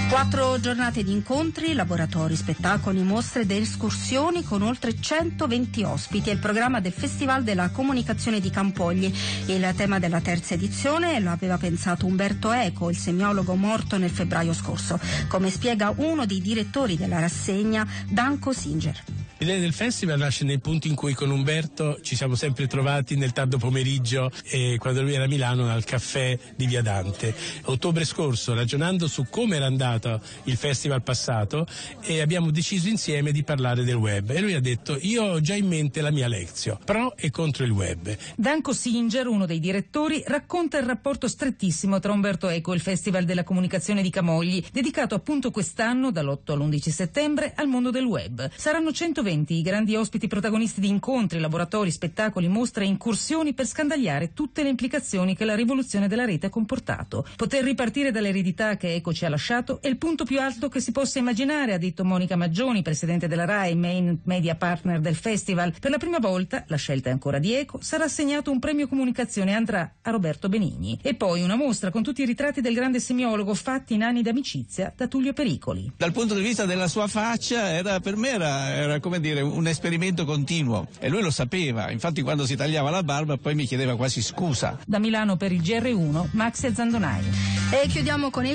4 giornate di incontri, laboratori, spettacoli, mostre ed escursioni con oltre 120 ospiti. È il programma del Festival della Comunicazione di Campogli. Il tema della terza edizione lo aveva pensato Umberto Eco, il semiologo morto nel febbraio scorso, come spiega uno dei direttori della rassegna, Danko Singer. L'idea del festival nasce nel punto in cui con Umberto ci siamo sempre trovati nel tardo pomeriggio quando lui era a Milano al caffè di Via Dante. Ottobre scorso, ragionando su come era andato il festival passato, abbiamo deciso insieme di parlare del web e lui ha detto: io ho già in mente la mia lezione, pro e contro il web. Danko Singer, uno dei direttori, racconta il rapporto strettissimo tra Umberto Eco e il Festival della Comunicazione di Camogli, dedicato appunto quest'anno dall'8 all'11 settembre al mondo del web. Saranno 120 i grandi ospiti protagonisti di incontri, laboratori, spettacoli, mostre e incursioni per scandagliare tutte le implicazioni che la rivoluzione della rete ha comportato. Poter ripartire dall'eredità che Eco ci ha lasciato è il punto più alto che si possa immaginare, ha detto Monica Maggioni, presidente della RAI, main media partner del festival. Per la prima volta, la scelta è ancora di Eco, sarà assegnato un premio comunicazione e andrà a Roberto Benigni. E poi una mostra con tutti i ritratti del grande semiologo fatti in anni d'amicizia da Tullio Pericoli. Dal punto di vista della sua faccia, per me era come dire un esperimento continuo e lui lo sapeva, infatti quando si tagliava la barba poi mi chiedeva quasi scusa. Da Milano per il GR1, Maxia Zandonai. E chiudiamo con